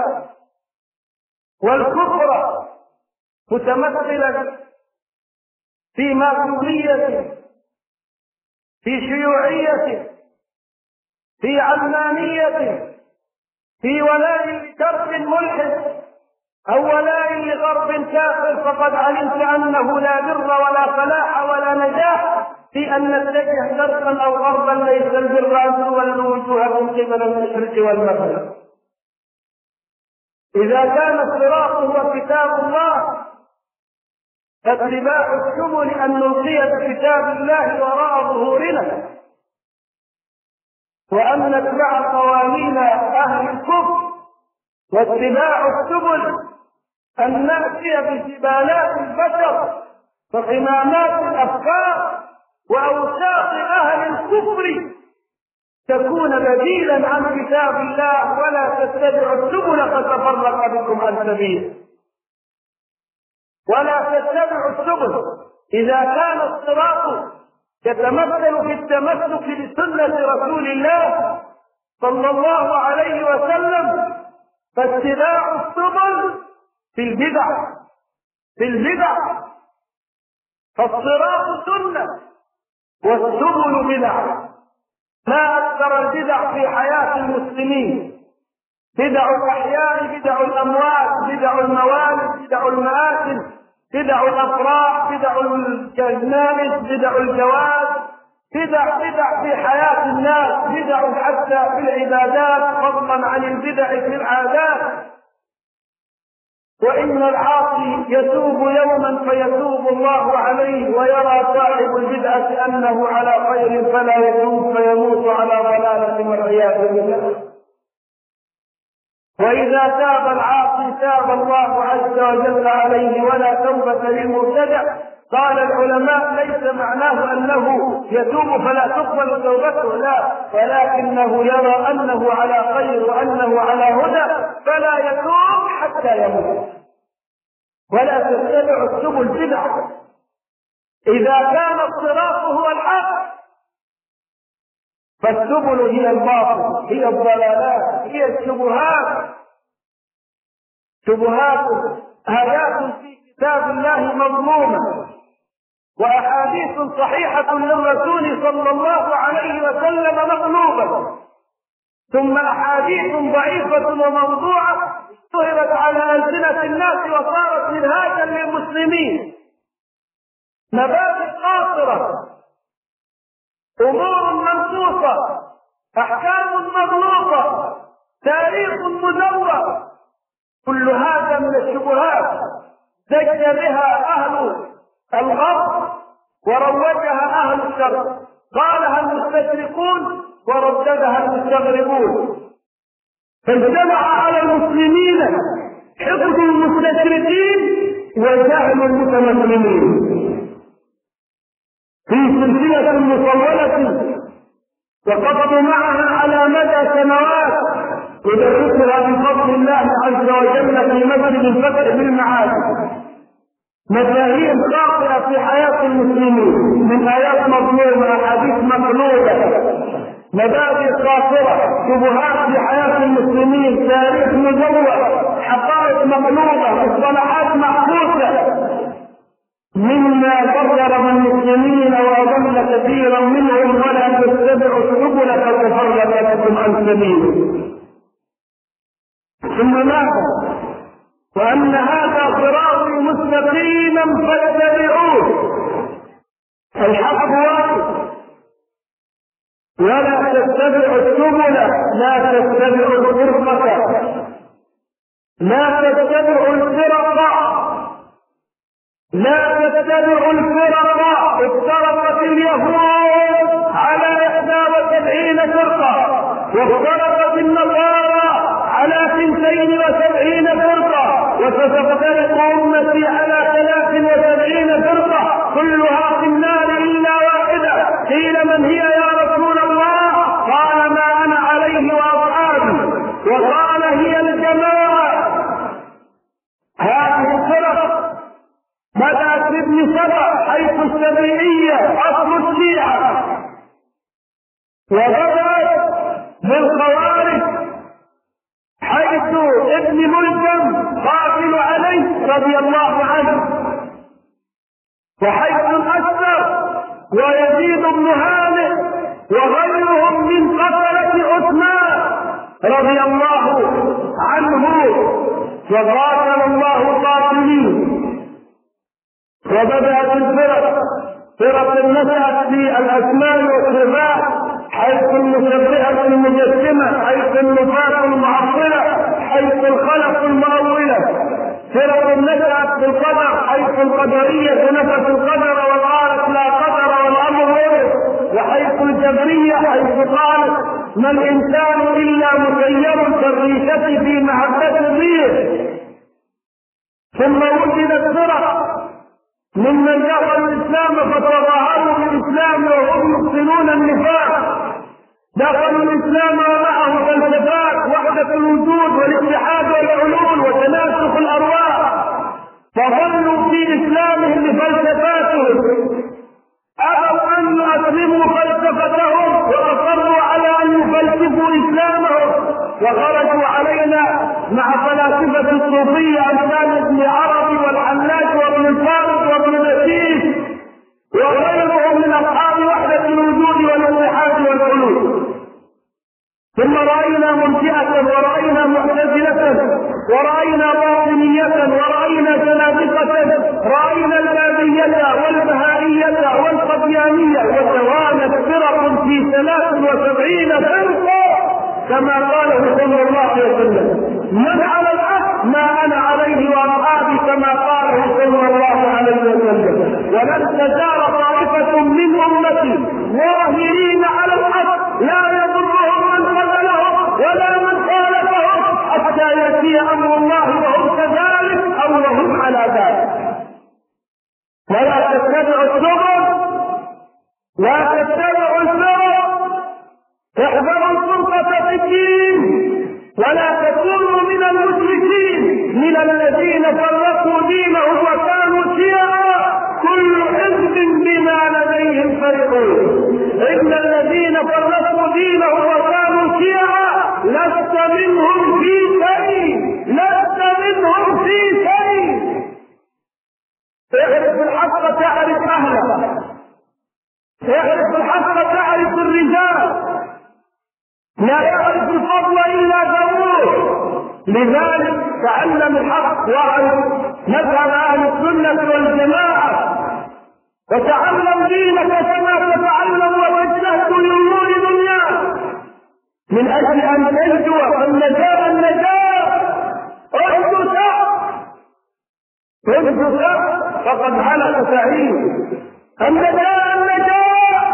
والكفر متمثلا في ماسونية، في شيوعية، في علمانية، في ولاء لشرق ملحد أو ولاء لغرب كافر، فقد علمت أنه لا بر ولا فلاح ولا نجاح في أن نتجه شرقا أو غربا. ليس البر أن تولوا وجوهكم قبل المشرق والمغرب. إذا كان الصراط هو كتاب الله فاتباع السبل أن نلقي بكتاب الله وراء ظهورنا، وأن نتبع قوانين أهل الكفر. واتباع السبل أن نأتي بجبالات البشر وقمامات الأفكار وأوساط أهل الكفر تكون بديلا عن كتاب الله، ولا تتبعوا السبل فتفرق بكم عن سبيله. ولا تتبعوا السبل. إذا كان الصراط يتمثل في التمسك بسنة رسول الله صلى الله عليه وسلم، فاتباع السبل في البدع في البدع فالصراط سنة والسبل بدع. ما أكثر البدع في حياة المسلمين: بدع الأحياء، بدع الأموات، بدع الموالد، بدع المآتم، بدع الأفراح، بدع الجنائز، بدع الجواز، بدع بدع في حياة الناس، بدع حتى في العبادات فضلا عن البدع في العادات. وإن العاصي يتوب يوما فيتوب الله عليه، ويرى صاحب البدعة أنه على خير فلا يتوب فيموت على ضلالة والعياذ بالله. وإذا تاب العاصي تاب الله عز وجل عليه، ولا توبة للمبتدع. قال العلماء: ليس معناه أنه يتوب فلا تقبل توبته، لا، ولكنه يرى أنه على خير وأنه على هدى فلا يتوب حتى يموت. ولا تتبع السبل بدعة. إذا كان الصراط هو الحق فالسبل هي الباطل، هي الضلالات، هي الشبهات. شبهات آيات في كتاب الله مظلومة، وأحاديث صحيحة للرسول صلى الله عليه وسلم مقلوبة، ثم أحاديث ضعيفة وموضوعة اشتهرت على ألسنة الناس وصارت منهاجا للمسلمين. مبادئ قاصرة، أمور منصوصة، أحكام مغلوطة، تاريخ مزور، كل هذا من الشبهات زج بها أهل الغرب وروجها أهل الشرق، قالها المستشرقون ورددها المستغربون. فاجتمع على المسلمين حقد المستشرقين وجهل المتمسلمين في سلسلة مطولة وقبضوا معها على مدى سنوات، ودرسها بفضل الله عز وجل في مسجد الفتح بالمعادي. مفاهيم خاطئة في حياة المسلمين من آيات مظلومة، أحاديث مقلوبة، مبادئ خاطئة، شبهات في حياة المسلمين، تاريخ مزور، حقائق مقلوبة، مصطلحات معكوسة، مما ضرر المسلمين وأضل كثيرا منهم. ولا تتبعوا السبل فتفرق بكم عن سبيله. ثم ماذا؟ وأن هذا صراطي مستقيما فاتبعوه. الحق واحد، ولا تتبعوا السبل لا تتبعوا الفرقة لا تتبعوا الفرق لا تتبعوا الفرق. افترقت اليهود على إحدى وسبعين فرقة، وافترقت النصارى على اثنتين وسبعين فرقة، وستفترق أمتي على ثلاث وسبعين فرقة كلها في النار إلا واحدة. قيل من هي يا رسول الله؟ قال ما أنا عليه وأصحابي. وقال هي الجماعة. هذه الفرق بدأت بابن سبأ حيث السبيعية أصل الشيعة، وبدأت بالخوارج حيث ابن ملجم قاتل عليه رضي الله عنه، وحيث الأشتر ويزيد بن هانئ وغيرهم من قتلة عثمان رضي الله عنه، وقاتل الله قاتلين. وبدأت الفرق فرق نشأت في الأسماء والصفات حيث المشبهة المجسمة، حيث النفاة المعطلة، حيث الخلق المؤولة. فرق نشأت في القدر حيث القدرية نفت القدر وقالت لا قدر والأمر ورد، وحيث الجبرية حيث قالت ما الإنسان إلا مسير كالريشة في محبة الريح. ثم وجدت فرق ممن دخلوا الإسلام فتظاهروا بالإسلام وهم يبطلون النفاق، دخلوا الإسلام ومعه فلسفات وحدة الوجود والاتحاد والعلول وتناسخ الأرواح، فظلوا في إسلامهم بفلسفاتهم، أبوا أن يسلموا فلسفتهم وأصروا على أن يفلسفوا إسلامهم، وخرجوا علينا مع فلاسفة الصوفية أمثال ابن عربي والحلاج وابن الفارض وابن نسيج وغيرهم من أصحاب وحدة الوجود والاتحاد والعلو. ثم رأينا مرجئة ورأينا معتزلة ورأينا باطنية ورأينا زنادقة، رأينا البابية والبهائية والقديانية، وتوالت فرق في ثلاث وسبعين فرقة كما قاله صلى الله عليه وسلم. من على الحق ما أنا عليه وأصحابي كما قاله صلى الله عليه وسلم. ولن تزال طائفة من أمتي ظاهرين على الحق لا يضرهم من خذلهم ولا من خالفهم حتى يأتي أمر الله وهم كذلك أو وهم على ذلك. ولا تتبعوا السبل لا تتبعوا السبل، احذروا الفرقة في الدين ولا تكونوا من المشركين من الذين فرقوا دينهم وكانوا شيعا كل حزب بما لديهم فرحون. إن الذين فرقوا دينهم وكانوا شيعا لست منهم في شيء، لست منهم في شيء. اعرف الحق تعرف أهله، اعرف الحق تعرف الرجال، لا يعرف الفضل إلا ذووه. لذلك تعلم الحق واعرف مذهب أهل السنة والجماعة، وتعلم دينك كما تتعلم وتجتهد لأمور دنياك من أجل أن تنجو. النجاة النجاة اهد سعد اهد سعد فقد هلك سعيد. النجاة النجاة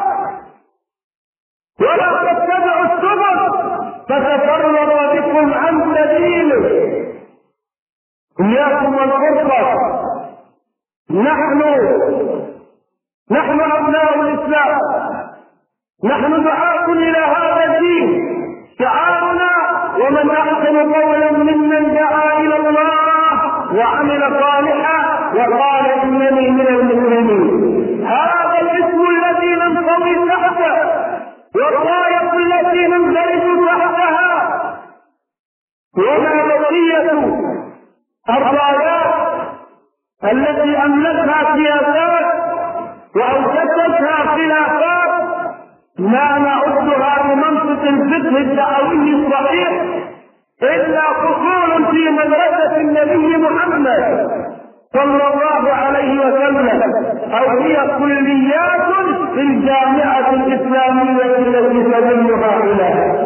ولا تتبعوا السبل فتفرق بكم عن سبيله. إياكم والفرقة. نحن نحن أبناء الإسلام، نحن دعاة إلى هذا الدين. شعارنا ومن أحسن قولا ممن دعا إلى الله وعمل صالحا وقال إنني من المسلمين. هذا الاسم الذي ننطوي تحته والراية التي نندرج تحتها، وما بقية الرايات التي أملتها سياسات وأوجدتها خلافات لا نعدها بمنطق الفقه الدعوي الصحيح إلا فصول في مدرسة النبي محمد صلى الله عليه وسلم، أو هي كليات في الجامعة الإسلامية التي تدلها الله.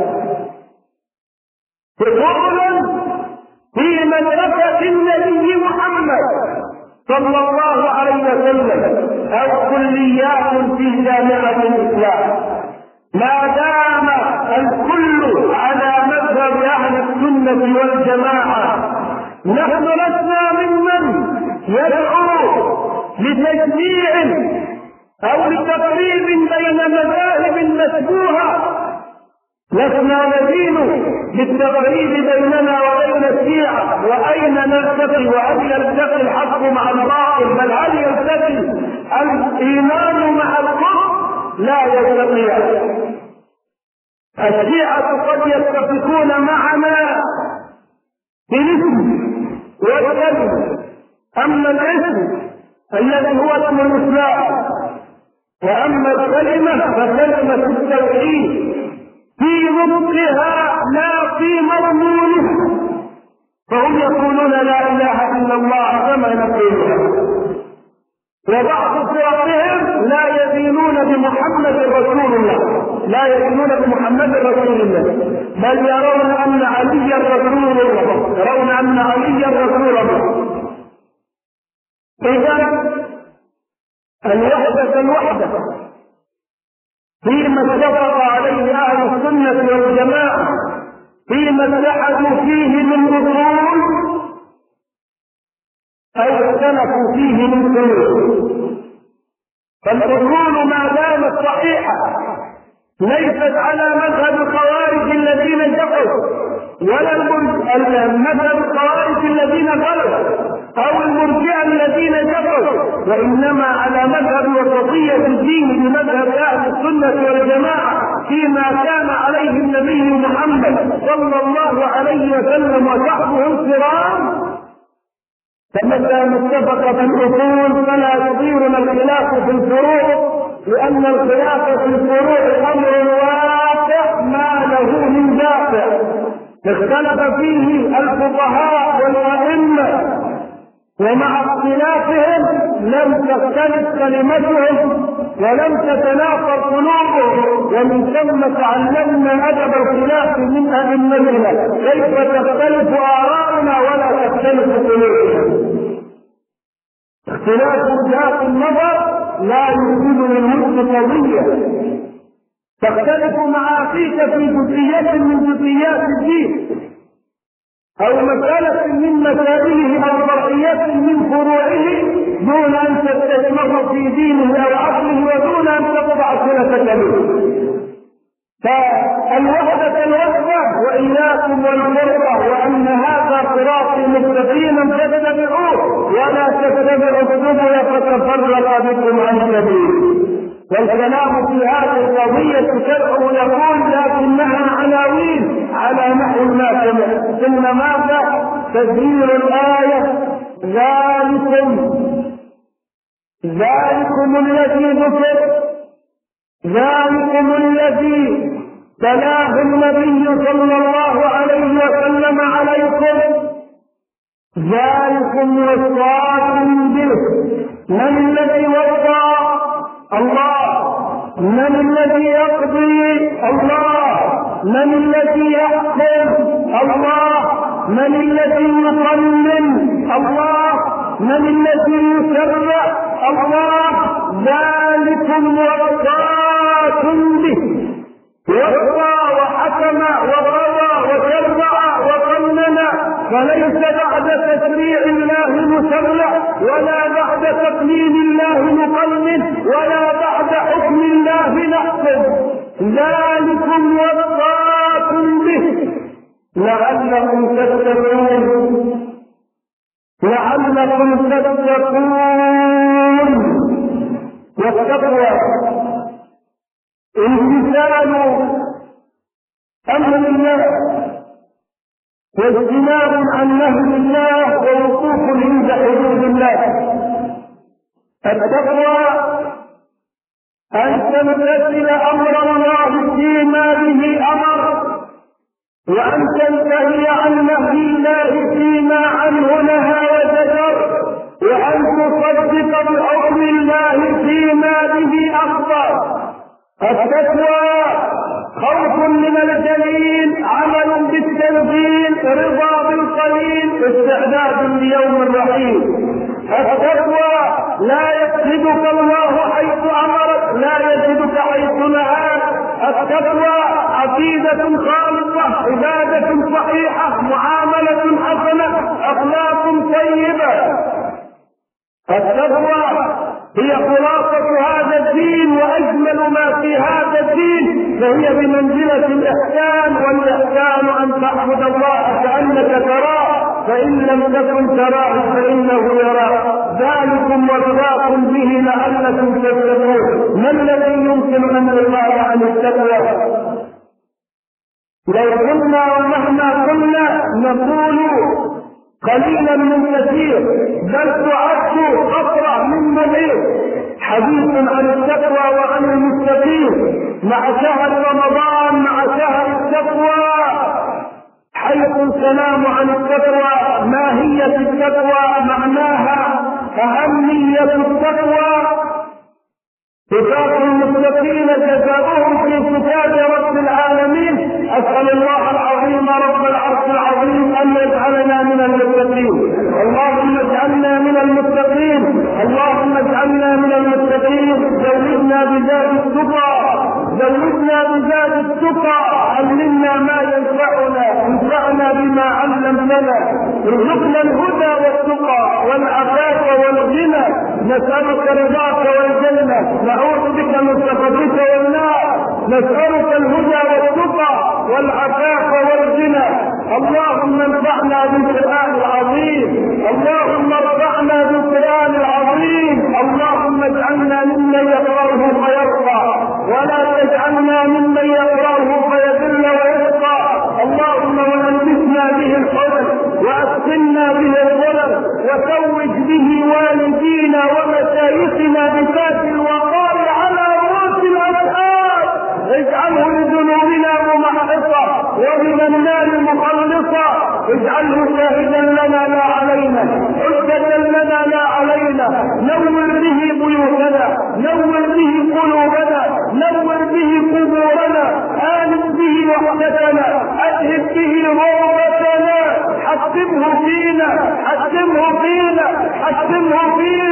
فصولا في مدرسة النبي محمد صلى الله عليه وسلم أو كليات في جامعة الإسلام، ما دام الكل على مذهب أهل السنة والجماعة، نحن لسنا ممن يدعو لتجميع أو لتقريب بين مذاهب مشبوهة، لسنا ندين بالتقريب بيننا وبين الشيعة وأين نلتقي وهل يلتقي الحق مع الباطل، بل هل يلتقي الإيمان مع الكفر؟ لا يلتقيان. الشيعة قد يتفقون معنا في الاسم والكلمة، أما الاسم الذي هو اسم الإسلام وأما الكلمة فكلمة التوحيد في نطقها لا في مضمونها، فهم يقولون لا إله إلا الله كما نقولها، وبعض فرقهم لا يدينون بمحمد رسول الله، لا يدينون بمحمد رسول الله، بل يرون أن عليا رسول الله، يرون أن عليا رسول الله. إذا الوحدة الوحدة فيما اتفق عليه أهل السنة والجماعة، فيما اتحدوا فيه من أصول أو اختلفوا فيه من فروع. فالأصول ما دامت صحيحة ليست على مذهب الخوارج الذين كفروا ولا مذهب الخوارج الذين غلبوا أو المرجئة الذين كفروا، وإنما على مذهب وسطية الدين بمذهب أهل السنة والجماعة فيما كان عليه النبي محمد صلى الله عليه وسلم وصحبه الكرام. فمتى ما اتفق في الأصول فلا يضيرنا الخلاف في الفروع، لأن الخلاف في الفروع أمر واقع ما له من دافع، اختلف فيه الفقهاء والأئمة، ومع اختلافهم لم تختلف كلمتهم ولم تتنافر قلوبهم، ومن ثم تعلمنا أدب الخلاف من أئمتنا، كيف تختلف آراؤنا ولا تختلف قلوبنا. اختلاف وجهات النظر لا يوجد للملك قضية، تختلف مع أخيك في جزئيات من جزئيات الدين أو مسألة من مسائله أو فرعيات من فروعه دون أن تستثمر في دينه أو عقله ودون أن تقطع صلتك به. فالوحدة الوحدة وإياكم والفرقة، وأن هذا صراطي مستقيما فاتبعوه ولا تتبعوا السبل فتفرق بكم عن سبيله. والكلام في هذه القضية شرع يقول لكنها عناوين على نحو ما سمع، ثم ماذا؟ تدبير الآية ذلكم ذلكم الذي ذكر، ذلكم الذي تلاه النبي صلى الله عليه وسلم عليكم، ذلكم وصاكم به. من الذي وصى؟ الله. من الذي يقضي؟ الله. من الذي يحكم؟ الله. من الذي يقنن؟ الله. من الذي يشرع؟ الله. ذلكم وصاكم به، وصى وحكم وقضى وشرع وقنن، فليس بعد تشريع الله مشرع ولا بعد تقنين الله مقنن ولا بعد حكم الله نحكم. ذلكم وصاكم به لعلكم تتقون، لعلكم تتقون. والتقوى امتثال امر الله واجتناب عن نهي الله ووقوف عند حدود الله. التقوى ان تمتثل امر الله فيما به امر، وان تنتهي عن نهي الله فيما عنه نهى وزجر، وان تصدق بحكم الله فيما به اخبر. التقوى خوف من الرضا بالقليل استعداد ليوم الرحيل. التقوى لا يجدك الله حيث امرك، لا يجدك حيث نهاك. التقوى عقيدة خالصة، عبادة صحيحة، معاملة حسنة، اخلاق طيبة. التقوى هي خلاصة هذا الدين، واجمل ما في هذا الدين، فهي بمنزلة الاحسان، والاحسان ان تعبد الله كأنك تراه، فإن لم تكن تراه فإنه يراك. ذلكم وصاكم به لعلكم تتقون. ما الذي يمكن أن نقال عن التقوى؟ لو كنا ومهما كنا نقول قليلا من كثير، بل تعد قطرة من مليء حديث عن التقوى وعن المتقين مع شهر رمضان، مع شهر التقوى، حيث الكلام عن التقوى، ماهية التقوى، معناها، أهمية التقوى، صفات المتقين جزاؤهم في كتاب رب العالمين. أسأل الله العظيم رب العرش العظيم أن يجعلنا من المتقين. اللهم اجعلنا من المتقين، اللهم اجعلنا من المتقين. زودنا بزاد التقى، زودنا بزاد التقى، علمنا ما ينفعنا، انفعنا بما علمتنا، ارزقنا الهدى والتقى والعفاف والغنى. نسألك رضاك والجنة، نعوذ بك من سخطك والنار. نسألك الهدى والتقى والعفاف والغنى. اللهم انفعنا بالقرآن العظيم، اللهم ارفعنا بالقرآن العظيم. اللهم اجعلنا ممن يقرأه فيرقى، ولا تجعلنا ممن يقرأه فيذل ويشقى. اللهم والبسنا به الحزن، واسقنا به الظلم، وزوج به والدينا ومشايخنا بذات الوقار على رؤوس الأبحاث. اجعله لذنوبنا ممحصة ومن النار مخلصة. اجعله شاهدا لنا لا علينا، حجة لنا لا علينا. نور به بيوتنا، نور به قلوبنا، نور به قبورنا، آمن به وحدتنا، أذهب به رغبتنا. حكمه فينا، حكمه فينا، حكمه فينا.